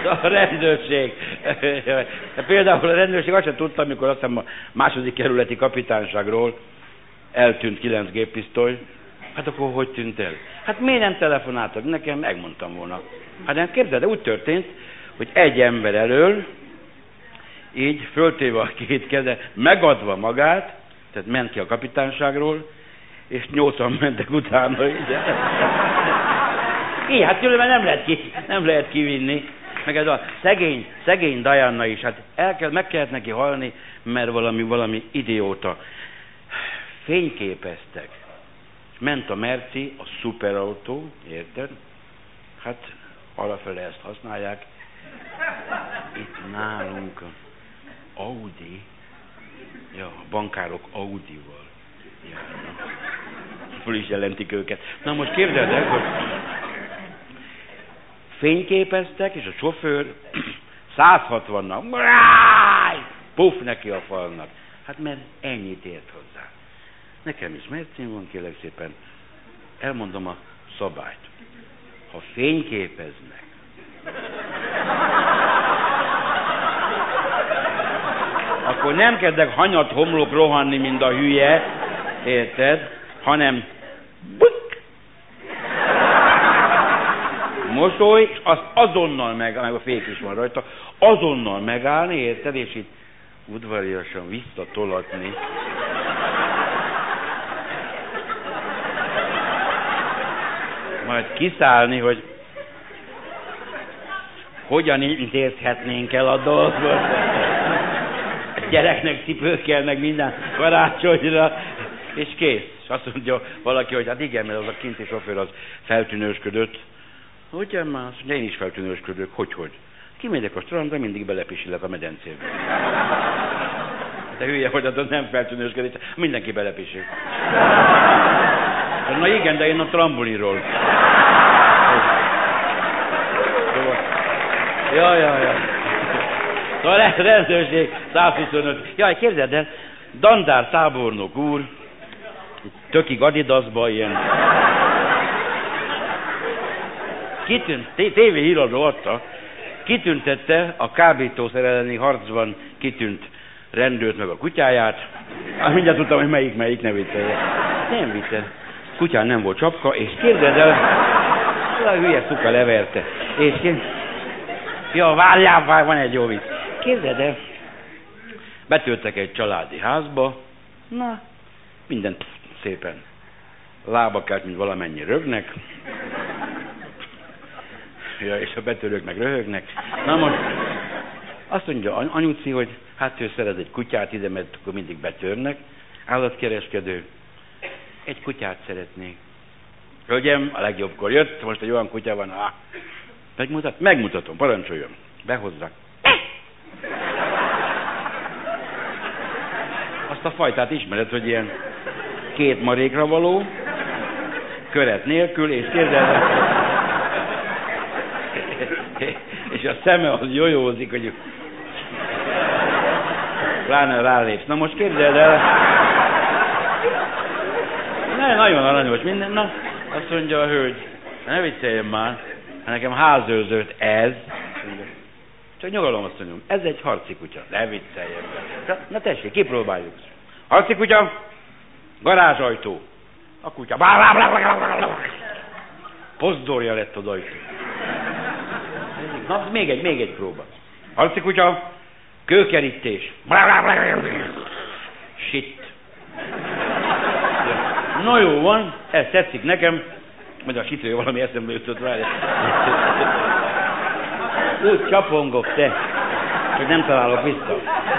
A rendőrség. Például a rendőrség azt sem tudta, amikor azt hiszem a második kerületi kapitányságról eltűnt 9 géppisztoly. Hát akkor hogy tűnt el? Hát miért nem telefonáltak nekem? Megmondtam volna. Hát nem képzeld, de úgy történt, hogy egy ember elől, így föltéve a két keze, megadva magát, tehát ment ki a kapitányságról, és 80 mentek utána, így. Így, hát különben nem lehet kivinni. Meg ez a szegény Diana is, hát meg kellett neki halni, mert valami idióta. Fényképeztek. Ment a Merci, a szuperautó, érted? Hát alapfele ezt használják. Itt nálunk Audi, ja, a bankárok Audival járnak. Föl is jelentik őket. Na most képzeld el, hogy fényképeztek, és a sofőr 160-nak, puff neki a falnak. Hát mert ennyit ért hozzá. Nekem is Mercin van, kérlek szépen. Elmondom a szabályt. Ha fényképeznek, akkor nem kezdek hanyat homlok rohanni, mint a hülye, érted? Hanem mosoly, és azt azonnal meg a fék is van rajta, azonnal megállni, érted? És itt udvariasan visszatolatni. Majd kiszállni, hogy hogyan intézhetnénk el a dolgot. A gyereknek cipő kell, meg minden karácsonyra, és kész. És azt mondja valaki, hogy hát igen, mert az a kinti sofőr az feltűnősködött. Ugyan már, azt mondja, én is feltűnősködök. Hogy? Kimegyek a strandra, mindig belepisilek a medencébe. De hülye, hogy az nem feltűnősködik, mindenki belepisil. Na igen, de én a trambulinról. Ja. Szóval rendőrség 125. Jaj, képzeld el, Dandár tábornok úr, tökig Adidasba ilyen. TV híradó adta, kitüntette a kábítószer elleni harcban kitűnt rendőrt meg a kutyáját. Mindjárt tudtam, hogy melyik ne viccelje. Nem vicce. Kutyán nem volt csapka, és képzeld el, a hülye szuka leverte. És ja, várjál, van egy jó vicc. Képzeld el, betöltek egy családi házba, na, minden szépen lábakát, mint valamennyi rögnek. Ja, és a betörők meg röhögnek. Na most azt mondja anyuci, hogy hát ő szeret egy kutyát ide, mert akkor mindig betörnek. Állatkereskedő. Egy kutyát szeretnék. Hölgyem, a legjobbkor jött, most egy olyan kutya van, megmutatom, parancsoljon. Behozzak. Azt a fajtát ismered, hogy ilyen 2 marékra való, köret nélkül, és képzeld, és a szeme az jojózik, hogy pláne rálépsz. Na most képzeld el, nagyon aranyos minden, na, azt mondja a hölgy, ne vicceljen már, nekem házőrzőt ez, csak nyugalom, azt mondjam, ez egy harci kutya, ne vicceljen. Na tessék, kipróbáljuk. Harci kutya, garázsajtó, a kutya, pozdorja lett az ajtó. Na, még egy próba. Harci kutya, kőkerítés. Shit. Na jó van, ez tetszik nekem, majd a sitről valami eszembe jutott rá. Úgy csapongok, te, hogy nem találok vissza.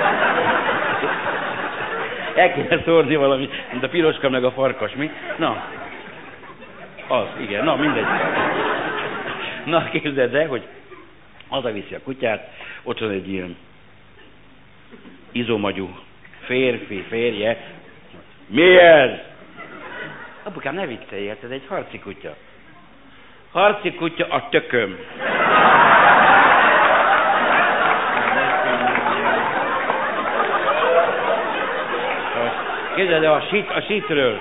El kéne szórni valami, mint a piroska meg a farkas, mi? Na, az, igen, na mindegy. Na, képzeld el, hogy hazaviszi a kutyát, ott van egy ilyen izomagyú férje. Mi ez? Apukám, ne viccelj, ez egy harci kutya. Harci kutya a tököm. Képzeld el, a sítről.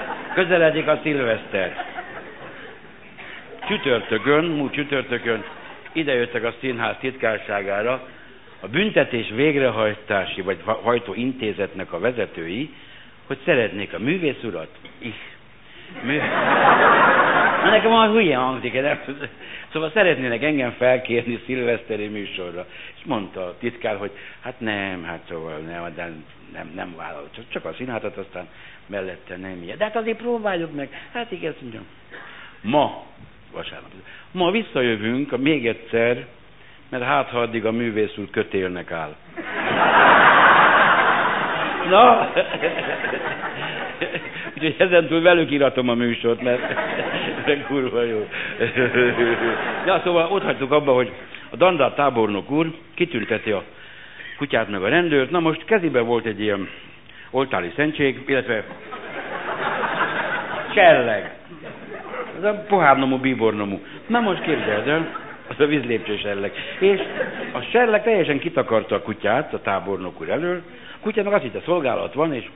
Közeledik a szilveszter. Múlt csütörtökön idejöttek a színház titkárságára a büntetés végrehajtási vagy hajtó intézetnek a vezetői, hogy szeretnék a művész urat is. Nekem olyan hülye hangzik, de szóval szeretnének engem felkérni szilveszteri műsorra. És mondta a titkár, hogy hát nem, hát szóval nem vállal, csak a színházat, aztán mellette nem ilyen. De hát azért próbáljuk meg. Hát igen, mondjam. Ma, vasárnap, ma visszajövünk még egyszer, mert hát ha addig a művész úr kötélnek áll. Na, úgyhogy ezentúl velük íratom a műsort, mert kurva jó. Ja, szóval ott hagytuk abba, hogy a dandár tábornok úr kitünteti a kutyát meg a rendőrt. Na most kezében volt egy ilyen oltári szentség, illetve cselleg. Ez a pohárnomú, bíbornomú. Na most képzeld el, az a vízlépcsős serleg. És a serleg teljesen kitakarta a kutyát a tábornok úr elől. A kutyának azt hitte, szolgálat van, és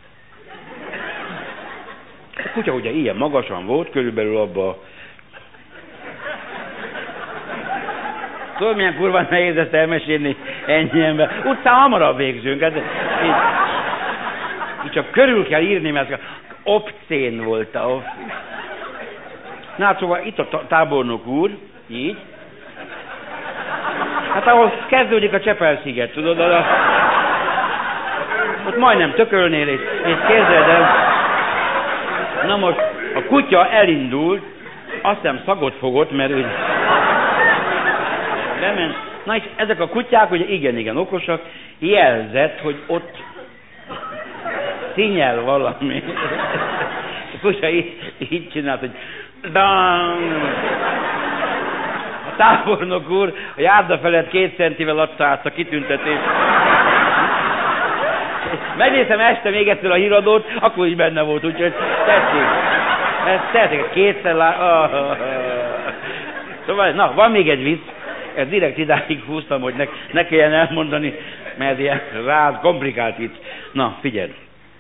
a kutya ugye ilyen magasan volt, körülbelül abba. Szóval milyen kurva nehéz ezt elmesélni ennyi ember. Utcán hamarabb végzünk. Ez, így csak körül kell írni, mert obszén volt a... Na hát szóval itt a tábornok úr, így. Hát ahol kezdődik a Csepel-sziget, tudod? Ott majdnem tökölnél, és képzeld el. Na most a kutya elindult, azt hiszem szagot fogott, mert úgy bement. Na és ezek a kutyák ugye igen okosak, jelzett, hogy ott színyel valami. A kutya így csinált, hogy dang! A tábornok úr a járda felett 2 centivel adta át a kitüntetést. Megnéztem este még egyszer a híradót, akkor is benne volt, úgyhogy tetszik, kétszer Szóval, na, van még egy vicc, ezt direkt idáig húztam, hogy ne kelljen elmondani, mert ilyen rád, komplikált vicc. Na, figyeld.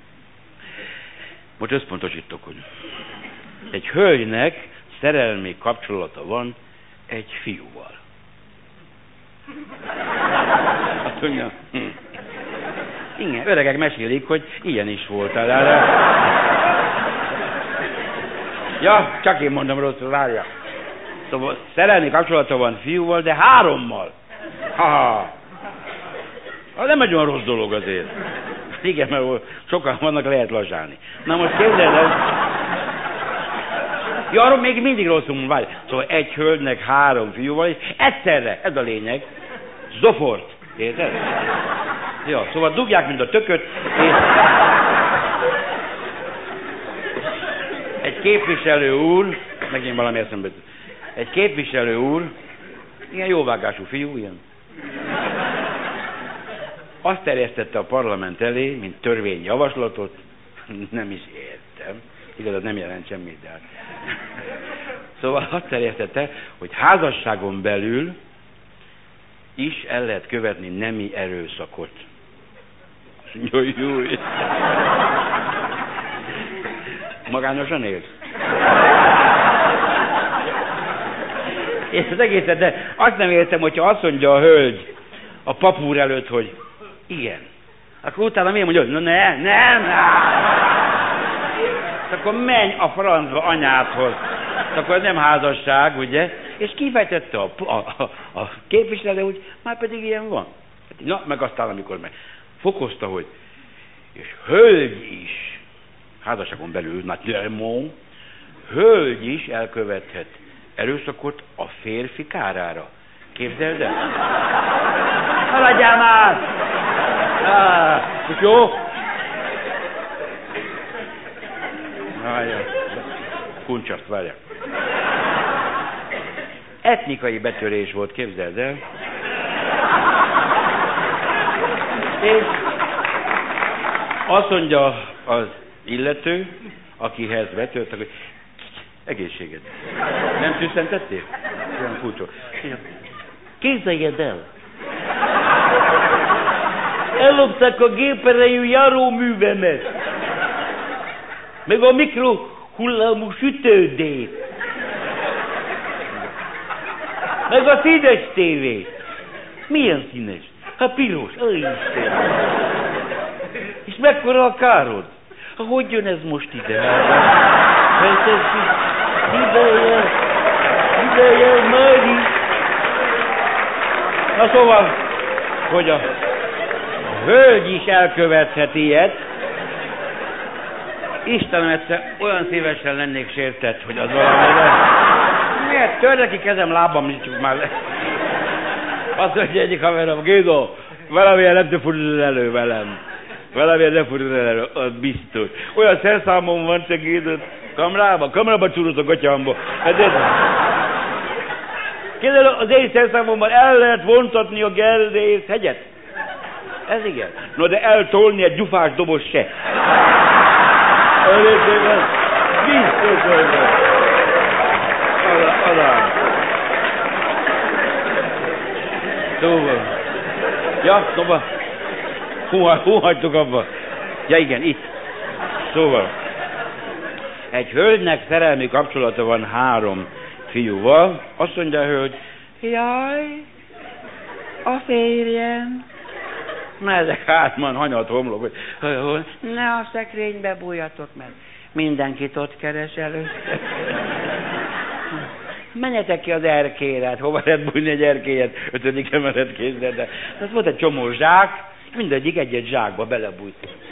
Most összpontosítok, hogy egy hölgynek szerelmi kapcsolata van egy fiúval. Azt mondja, igen, öregek mesélik, hogy ilyen is voltál. Ja, csak én mondom rosszul, várja. Szóval szerelmi kapcsolata van fiúval, de 3-mal. Nem egy olyan rossz dolog azért. Igen, mert sokan vannak, lehet lazsálni. Na most képzeld el. Ja, arról még mindig rosszul mondom, várj. Szóval egy hölgynek 3 fiúval, és egyszerre, ez a lényeg, zofort. Érted? Ja, szóval dugják, mint a tököt, és egy képviselő úr, megint valami eszembe, egy képviselő úr, ilyen jóvágású fiú, ilyen, azt terjesztette a parlament elé, mint törvényjavaslatot, nem is értem, igaz, nem jelent semmit, de hát. Szóval azt terjesztette, hogy házasságon belül is el lehet követni nemi erőszakot. Jó. Magányosan élsz? És az egészet, de azt nem értem, hogyha azt mondja a hölgy a papúr előtt, hogy igen. Akkor utána miért mondja, hogy nem. Akkor menj a francba anyádhoz. Akkor ez nem házasság, ugye? És kifejtette a képviselő, hogy már pedig ilyen van. Na, meg aztán, amikor fokozta, hogy és hölgy is, házasságon belül, naturellement, hölgy is elkövethet erőszakot a férfi kárára. Képzeld el? Haladjál már! Jó? Várjál. Kuncsaszt, várjál. Etnikai betörés volt, képzeld el. És azt mondja az illető, akihez betört, hogy egészséged. Nem tüsszentettél? Olyan furcsa. Képzeljed el! Ellopták a géperejű járóművemet, meg a mikrohullámú sütődét. Meg a színes tévé. Milyen színes? Hát piros. Ó, Isten. És mekkora a károd? Hogy jön ez most ide? Hát ez ideje, Mari. Na szóval, hogy a hölgy is elkövethet ilyet. Istenem, egyszer olyan szívesen lennék sértett, hogy az valamire... Miért? Törd ki kezem, lábam, nincs már... Azt mondja egyik haverom, Gézo, valamilyen nem te fordul elő velem. Valamilyen nem fordul elő, az biztos. Olyan szerszámom van, csak Gézo, kamrába csúrult a gatyámba. Képzeld, az én szerszámomban el lehet vontatni a Gerrész hegyet. Ez igen. No, de eltolni egy gyufás doboz se. Biztos, hogy Szóval. Ja, szóval. Hú hagytuk abba. Ja igen, itt. Szóval. Egy hölgynek szerelmi kapcsolata van 3 fiúval. Azt mondja a hölgy, jaj, a férjem. Na ezek 3-an hanyat homlok, hogy ne a szekrénybe bújjatok meg. Mindenkit ott keres először. Menjetek ki az erkélyre, hát hova lehet bújni egy erkélyet, 5. emelet kézzel, de az volt egy csomó zsák, mindegyik egy-egy zsákba belebújt.